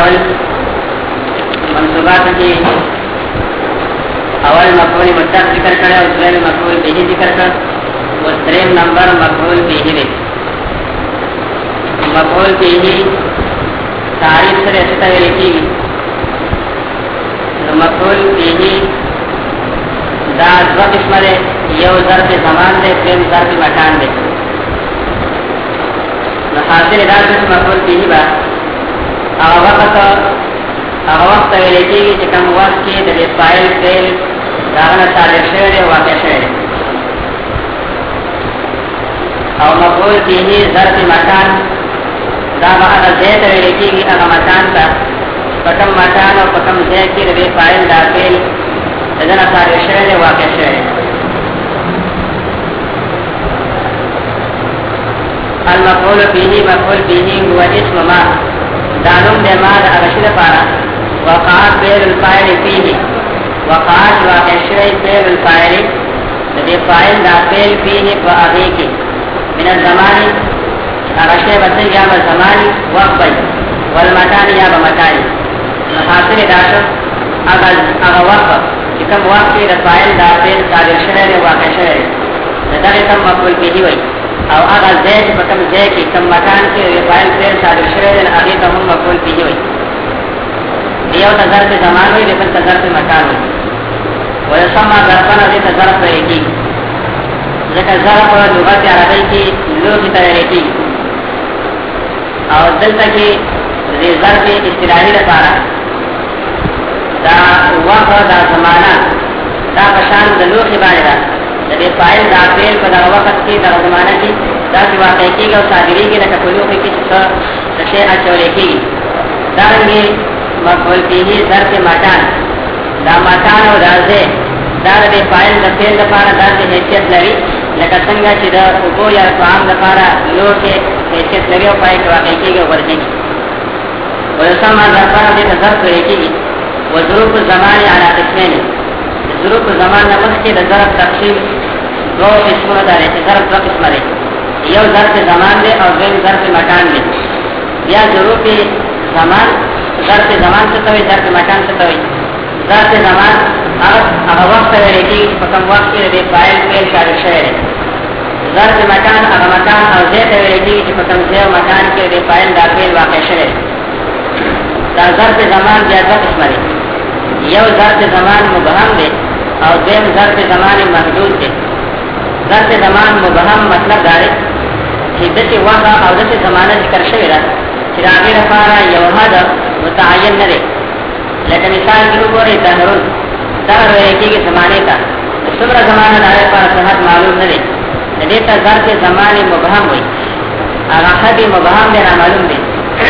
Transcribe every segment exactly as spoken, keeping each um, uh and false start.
کول منصوبات کی اول مفعول مطلق ذکر کړه او دویم مفعول به ذکر کړه او دریم نمبر مفعول به دی. مفعول به تعریف سره څه ویل کیږي؟ نو مفعول به دا دوه قسمه ده، یو ظرف زمان ده، دویم ظرف مکان ده. نو حاصل دا چې مفعول به با هغه وخت هغه وخت ویل کېږي چې کوم وخت کې د فاعل فعل داغه صادر شوی دی واقع شوی دی. او مفعول به ظرف مکان دا هغه ځای ته ویل کېږي، هغه مکان ته په کوم مکان او په کوم ځای کې د فاعل دا فعل دغه صادر شوی دی واقع شوی دی. المفعول به مفعول به هو اسم ما دانوم د ما د ارشد لپاره وقعت فعل الفاعل فيه وقعت واقع شوی فعل الفاعل د فاعل دا فعل فيه واغه کې من الزمان ارشد بدل یا زمان وقت والمکان یا مکان. حاصل دا شو هغه هغه وخت چې کوم وخت کې د فاعل دا فعل صادر شوی دی واقع شوی دی دا کوم مفعول به وي. او هغه ځای چې په کوم ځای کې کوم مکان کې فاعل فعل صادر شوی دی هغه ته هم مفعول به وي. یو ته ظرف زمان وي، بل ته ظرف مکان وي. ويسمى ظرفا ذات ظرف ویږي ځکه ظرف په لغت عربی کې لوګي ته ویږي او دلته کې د ظرف اصطلاحي لپاره دا وخت دا زمانہ دا پشان د لوګي باندې ده. د فاعل دا فعل په دغه وخت کې د زمانہ کې دا چې واقع کېږي او صادري کې لکه په لوګي کې څه شی اچول کېږي. دا رنګه مفعول به ظرف مکان دا مکان او دا ځای دا د فاعل د فعل لپاره داسې حیثیت لري لکه څنګه چې د اوبو یا طعام لپاره لوګي حیثیت لري او پای کې واقع کېږي او ورځي. ويسمى ظرفا ذات ظرف ویږي. وظروف الزمان على قسمين ظروف زمان نه مخکې د ظرف تقسیم دوه قسمونه دي چې ظرف دوه قسمه دي، یو ظرف زمان دی او دویم ظرف مکان دی. بیا ظروف زمان ظرف زمان څه ته وایي، ظرف مکان څه ته وایي؟ ظرف زمان هغه وخت ویل کېږي چې په کوم وخت کې د فاعل فعل صادر شوی دی. ظرف مکان هغه مکان او ځای ته ویل کېږي چې په کوم ځای او مکان کې د فاعل دا فعل واقع شوی دی. دا ظرف زمان بیا دوه قسمه دي، یو ظرف زمان مبهم دی او دویم ظرف زمان محدود دی. ظرف زمان مبهم مطلب دا دی چې دغه وخت او دغه زمانه ذکر شوی ده چې د هغې لپاره یو حد متعین نه دی. لکه مثال کې وګورئ دهرون دهر ویل کېږي زمانې ته، څومره زمانه د هغې لپاره صحت معلوم نه دی، د دې ته ظرف زمان مبهم وایي. هغه حد مبهم دی نامعلوم دی.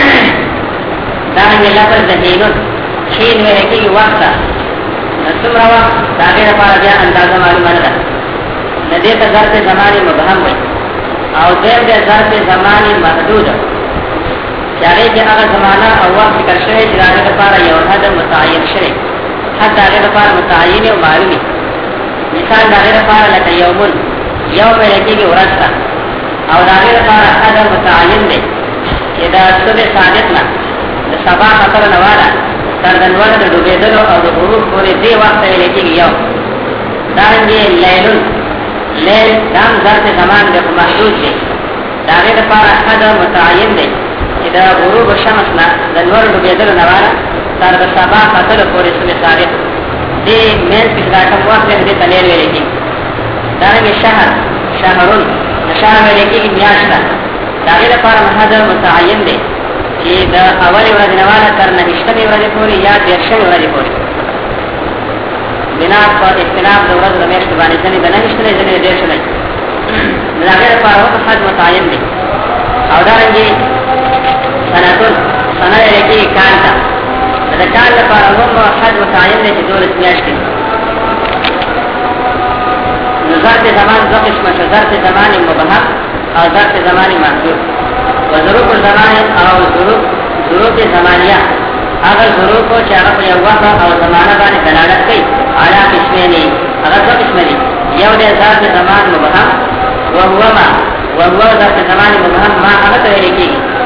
دارنګه لفظ د هینون شین ویل کېږي وخت ته، څومره وخت د هغې لپاره بیا اندازه معلومه نه ده، د دې ته ظرف زمان مبهم وایي. او دویم دی ظرف زمان محدود چې هغې کې هغه زمانه او وخت ذکر شوی چې د هغې لپاره یو حد متعین شوی، حد د هغې لپاره متعین او معلومي. مثال د هغې لپاره لکه یومون یوم ویل کېږي ورځ ته، او د هغې لپاره حد متعین دی چې د صبح صادق نه د سبا خطر نه واله تر د لمر د ډوبېدلو او د غروب پورې دې وخت ته ویل کېږي یو. دارنګې لیلون لیل دا هم ظرف زمان دی خو محدود دی، د هغې لپاره حد متعین دی چې د غروب شمس نه د لمر ډوبېدلو نه واله تر د سبا خطر پورې صبح صادق دې منځ کې دا کوم وخت دی دې ته لیل ویل کېږي. دارنګې شهر شهرون د شهر ویل کېږي میاشت ته، د هغې لپاره حد متعین دی چې د اولې ورځې نه واله تر نهشتمې ورځې پورې یا دېرشمې ورځې پورې بنا په اختلاف د ورځو د میاشتو باندې ځینې د نهشتمې ځینې د دېرشمې د هغې لپاره هم حد متعین دی. او دارنګې سنتون سنه ویل کېږي کال ته، د کال لپاره هم حد متعین دی چې دولس میاشتې. نو ظرف زمان دوه قسمه شو، ظرف زمان مبهم او ظرف زمان محدود. وظروف الزمان او ظروف ظروف زمانیه هغه ظروف چې هغه په یو وخت او زمانه باندې دلالت کوي علی قسمین، هغه دوه قسمه دي، یو دی ظرف زمان مبهم وهو ما وهو ظرف زمان مبهم ما هغه ته ویل کېږي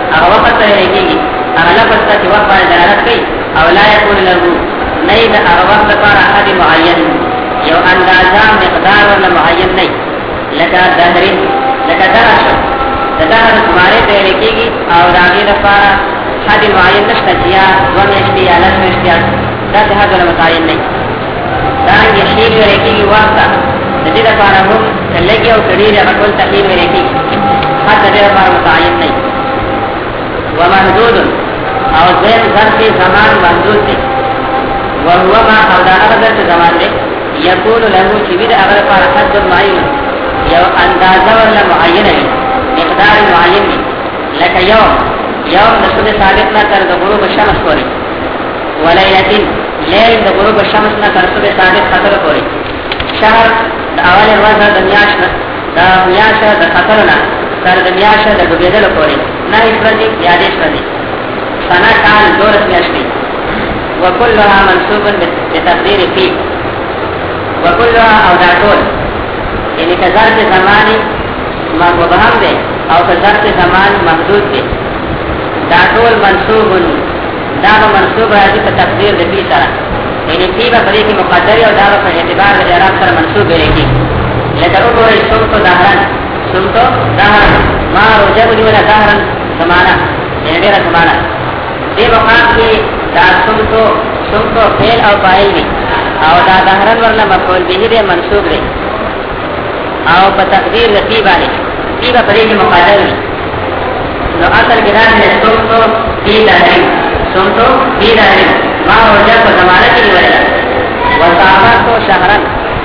هغه وخت ته کېږي هغه لفظ ته چې وخت باندې دلالت کوي او لا يكون له نه د هغه وخت لپاره حد معین یو اندازه مقدار ولا معین نه لکه دهر لکه درش د دهر زمانه ته کېږي او د هغې لپاره حد معین نشته چې یا دوه میاشتې یا لس میاشتې داسې حد ولا متعین نه دارنګې حین ویل کېږي وخت ته د دې لپاره هم که لږې او که ډېرې هغه ټول ته حین ویل کېږي حد د دې لپاره متعین نه ومحدود او دویم ظرف زمان محدود دی وهو ما او دا هغه ظرف زمان دی یکون له چې وي د هغه لپاره حد معین یو اندازه ولا معینه وي مقدار معین وي لکه یوم یوم د صبح صادق نه تر د غروب شمس پورې ولیلة لیل د غروب شمس نه تر صبح صادق خطر پورې شهر د اول ورځ د میاشت نه د میاشت د خطر نه تر د میاشت د ډوبېدلو پورې نهه ورځې یا دېرش ورځې سنه کال دولس میاشتې وكلها منصوب بتقدير فيه وكلها او دا ټول یعنی که ظرف زماني مبهم دی او که ظرف زمان محدود دی دا ټول منصوب دا به منصوب راځي په تقدیر د فی سره یعنی فی به په دې کې مقدر او دا به په اعتبار د اعراب سره منصوب ویل کېږي لکه وګورئ صمت دهرن صمت دهرن ما رجب نیوله دهرن زمانه یعنی ډېره زمانه دې مقام کې دا صمتو صمتو فعل او فاعل وي او دا دهرن ورله مفعول به دی منصوب دی او په تقدیر د فی باندې فی به په دې کې مقدر وي نو اصل کې راځي صمتو فی دهرن صمتو فی دهرن ما رجب په زمانه کې نیوله وسافرتو شهرن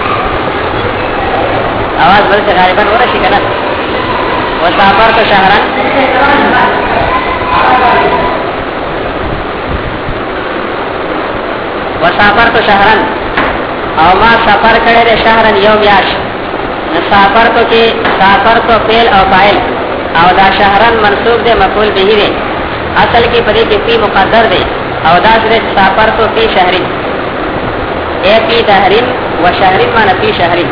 आवाज बल से غالبا ورشي کنه وسافرت شهرا وسافرت شهرا او ما سفر کړی دی شهرا یو میاشت نو سافرتو کې سافرتو فعل او فاعل او دا شهرا منصوب دی مفعول به دی اصل کې په دې کې فی مقدر دی او دا سره سافرتو فی شهرین ای فی دهرین و شهرین معنی فی شهرین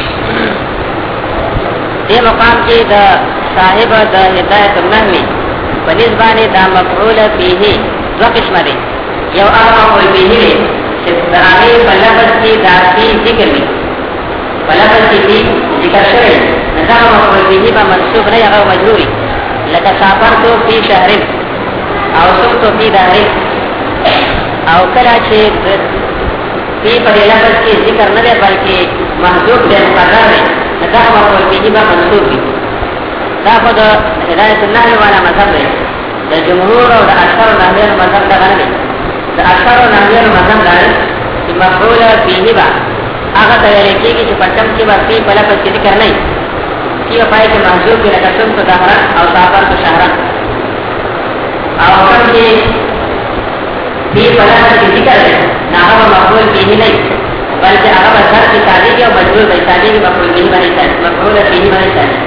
دې مقام کې د صاحب د هدایت النحوی په نسبانه دا مفعول به دو قسمه دي یو هغه مفعول به دی چې د هغې په لفظ کې دا فی ذکر وي په لفظ کې فی ذکر شوی نو دا مفعول به به منصوب نه هغه مجرور وي لکه سافرتو فی شهرین او صمتو فی دهرین او کله چې فی په دې لفظ کې ذکر نه دی بلکې محذوف دی مقرر دی دا مفعول به به منصوب وي دا خو د هدایت النحو والا مذهب دی د جمهور او د اکثرو نحویانو مذهب دغه نه دی د اکثرو نحویانو مذهب دا دی چې مفعول به به هغه ته ویل کېږي چې په کوم کې به فی په لفظ کې ذکر نه وي فی په پای کې محذوف وي لکه صمت دهرا او سافرت شهرا او کوم چې فی په لفظ کې ذکر دی نو هغه مفعول به نه وي بلکې هغه به ظرف صادق او مجرور دی صادق مفعول به باندې ثاني مفعول به باندې ثاني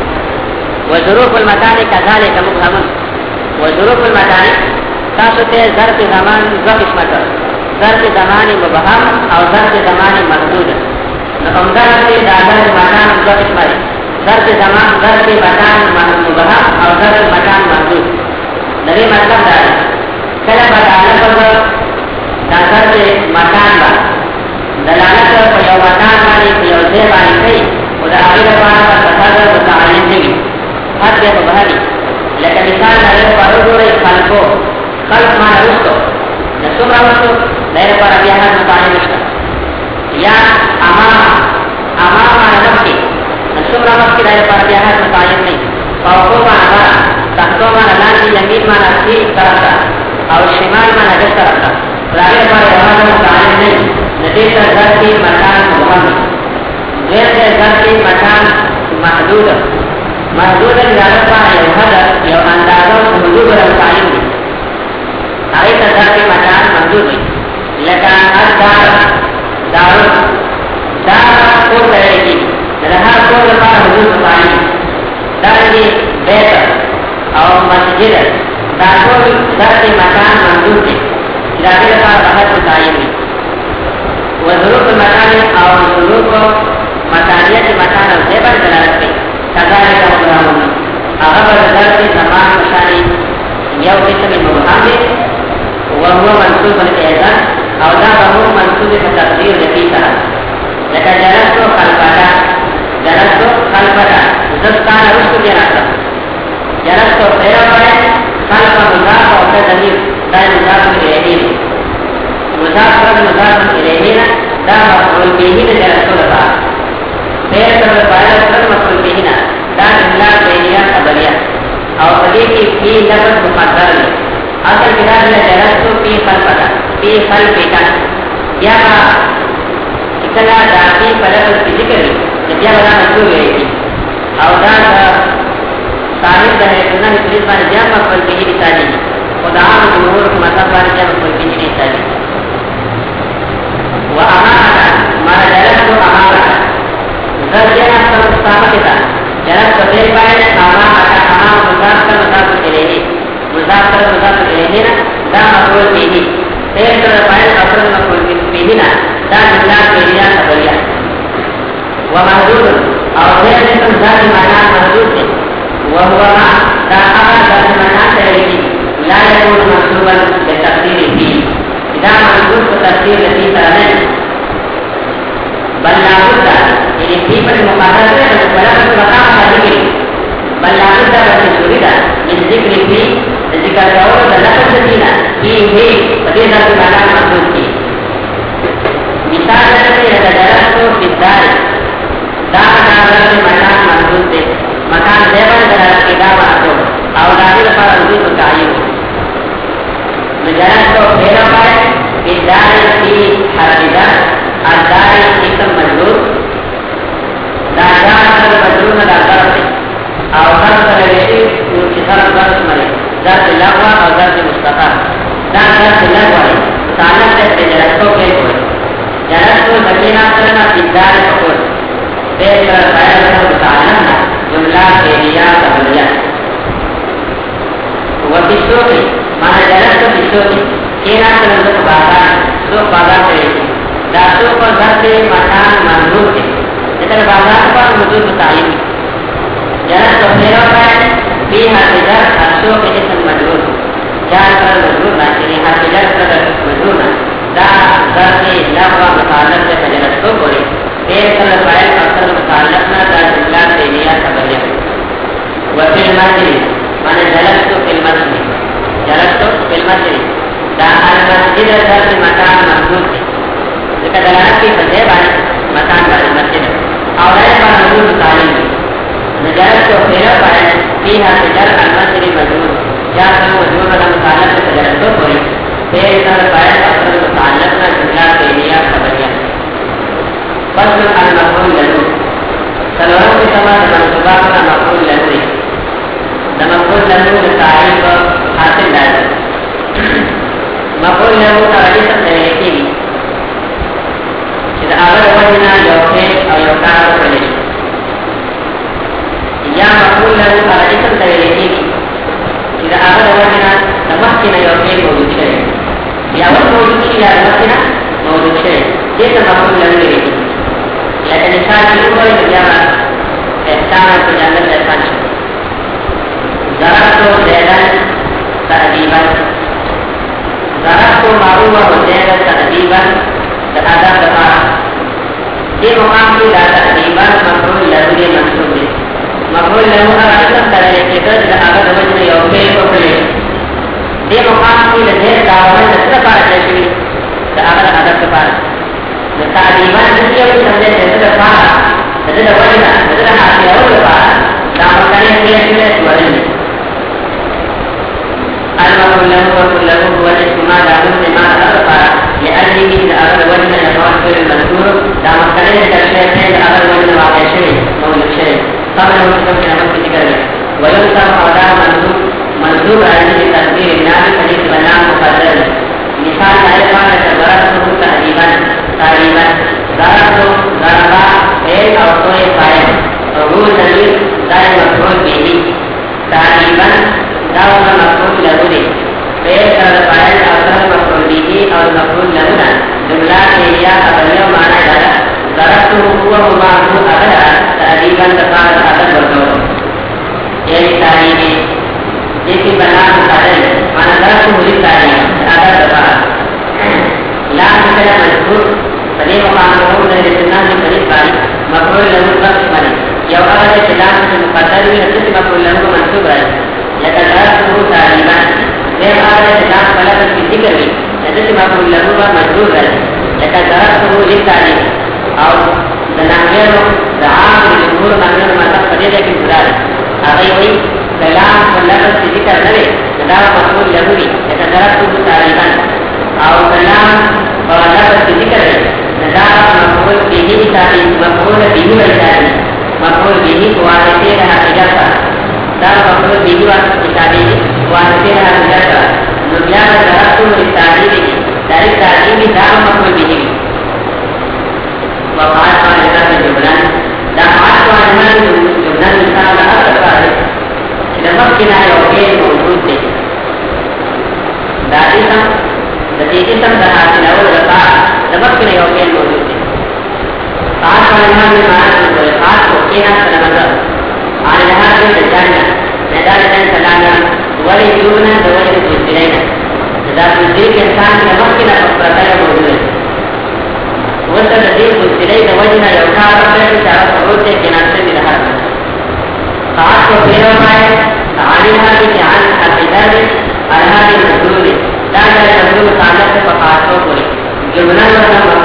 وظروف المكان كذلك مبهم وظروف المكان تاسو ته ظرف زمان دو قسمه ده ظرف زمان مبهم او ظرف زمان محدود نو همدا چې دا ظرف مکان دو قسمه ده ظرف زمان ظرف مکان مبهم او ظرف مکان محدود نری مطلب دا کله به تعلق دا ظرف مکان باندې دلالت په یو مکان باندې په یو ځای باندې کوي او د هغې لپاره تصادر متعین نه وي حد دی په بهر لکه مثال د هغې لپاره وګورئ خلقو خلق معنی وروستو د څومره وروستو د هغې لپاره بیا حد متعین نشته یا امامه امامه معنی مخکې د څومره مخکې د هغې لپاره بیا حد متعین نه وي فوقو معنی بره تحتو معنی لاندې یمین معنی ښي طرف ته او شمال معنی ډېر طرف ته د هغې لپاره یو حد متعین نه وي نتیجه ظرف مکان مبهم غیر ظرف مکان محدود محدود اجازت پانا یو حد یو اندازه حدود رمضائن دی هغې ته ظرف مکان محدود دی لکه هر دار دارو دار کور ته ویل کېږي د هر کور لپاره حدود متعین دي دارنګې بیت او مسجد دا ټول ظرف مکان محدود دی د هغې لپاره حد متعین دی وظروف المكان او ظروف مكانية مكان الزبر دلالت کوي كذلك مبهم هغه به ظرف زمان कल बेटा या इकला जाति पलक ذکر بیا ولا مشهور وي او دا صاحب ده نه پولیس باندې بیا مقبل به دي تاني خدا جمهور کو مطلب باندې بیا مقبل به دي تاني وامانه ما جلت امانه ذریعہ سب ثابت ہے جلت بدل باندې امانه امانه مضاف کا مضاف الیہ مضاف کا مضاف الیہ دا مقبول به دي تیر کر باندې اصل مقبول به دي نه دا جمله پیدا خبریا ومحدود او غير اسم ذات معنى محدود وهو ما دا هغه ذات معنى تلقي لا يكون محسوبا بتقدير فيه اذا محدود بتقدير الذي سره بل لا بد ان في المقابله بلغ مقام ذكر بل لا بد ان تريد من ذكر فيه ذكر اول لفظ الذين فيه فدين معنى محدود فيه مثال الذي يتدرس في الدار دا مکان د مکان محدود دی مکان دیوال درات کې دا واسو او دا د لپاره وجود متعین مجرد کو پھیرا پائے ادارے کی حافظہ ادارے اسم مجرور دا دا مجرور نه دا ضرب او ضرب سره ویلي نو چې ضرب ضرب مله ضرب لغو او ضرب مستقر دا ضرب لغو دی تعلق د جرد کو کې کوي جرد کو بچینا کرنا ادارے کو دیکھ کر فائل کا متعلق جملہ فعلیہ قبلیہ وبسو کی معنی جلس کو بسو کی کینا کرنے بازار سو بازار کرے داسو کو ذات مکان منظور ہے اتر بازار پر موجود متعین جلس کو پھیرا پائے بھی حافظہ اسو کے اسم مجرور چار پر مجرور نہ یعنی حافظہ پر مجرور نہ دا ذات لغو متعلق سے جلس کو کرے ایک کل فائل اصل متعلقنا دا جملہ فعلیہ خبریہ وفی المسجد معنی جلستو فی المسجد جلستو فی المسجد دا المسجد ذات مکان محدود ہے ذکر دلالت کی فضے بانی مکان بانی مسجد اور ایک بار مجرور متعلق ہے جلستو فیرہ فائل فیہا تجر المسجد مجرور جاتا مجرور والا متعلق سے جلستو کوئی پھر کل فائل اصل متعلقنا جملہ فعلیہ خبریہ فصل المفعول له سلام کے سماع منصوبات کا مفعول له ہے مفعول له تعریف حاصل ہے مفعول له تعریف ہے کہ اذا اول وجنا يوفي او يوكار فلش یا مفعول له تعریف ہے کہ اذا اول وجنا تمكن يوفي موجود ہے یا وہ موجود ہے یا تمكن موجود ہے یہ مفعول له ہے لیکن انسان کی کوئی جگہ احسان کو جاننے احسان ہے ذرا تو زیدن تأدیبا ذرا تو معروف و زیدن تأدیبا ادب دفارا یہ مقام کی لا تأدیبا مفعول لہو یہ منصوب ہے مفعول لہو اگر کرے کہ درد اگر وجہ یوفے کو کھلے یہ مقام کی لذیذ دعوت نصر پارا جیسے اگر ادب دفارا تعلیمان دنیا کی سمجھے جیسے دفارا جیسے وجہ جیسے حاصل اور دفارا دعوت کرنے کے لیے وجہ المفعول له ومفعول له هو الاسم ما دعوه لما دفارا لأجله إذا أغل وجه يفعل فعل المذكور دعوت کرنے کے لیے اغل وجہ واقع شيء موجود شيء قبل مسلم في نمط ذكر وينصب أعداء منصوب منصوب عليه تقدير النام حديث بنام مقدر مثال أيضا ضربته تأديبا تعليما ضربته ضربا فعل أو صوي فاعل وهو ضمير دائم مفعول به تعليما داوم مفعول له فعل أو فاعل أو صوي مفعول به أو مفعول له جملة فعلية خبرية معنى ذلك ضربته هو معه أبدا تأديبا تفعل أبدا والدور يعني تعليمي جيسي بنام مقدر معنى ضربته للتعليم أبدا تفعل لا مثل مذكور فلي مقام مفعول له للناس فريق باري مفعول له بخش بني يو أغل اتدام مقدر من الجسم مفعول له منصوب رأي لكن ضربته تعليما غير أغل اتدام فلقد في الذكر الجسم مفعول له مجرور رأي لكن ضربته للتعليم أو دناغيره دعام لجمهور مغنر مطلب فديدة في الفرار أغيوي كلام فلقد في ذكر نبي ندار مفعول له لكن ضربته تعليما او कलाम और लफ्ज़ जिक्र है नदा मक़बूल बिही ताकि मक़बूल बिही वैसारी मक़बूल बिही वास्ते रहा इजाज़ा दा मक़बूल बिही वास्ते वास्ते रहा इजाज़ा दुनिया का दरअसल रिसाली नहीं dari tadi kita mengakui begini wafat pada jumlah dan wafat pada jumlah misalnya apa sekali sebab kita yoke mengikuti dari sam dari kita berhati lalu lepas sebab kita yoke mengikuti saat pada mana saat kita sedang ada hari berjalan medal dan selangnya wali jumlah dua ribu sembilan ذات الدين इंसान के वक्त की नफरत है मौजूद है वो तो नदीर मुस्तिलाई न वजह योगा करते हैं चार फरोज के किनारे में रहा खास को फेरो पाए आलिहा की ध्यान अकीदत अरहा की मजदूर दादा मजदूर कानत से पकातो कोई जुमना वरना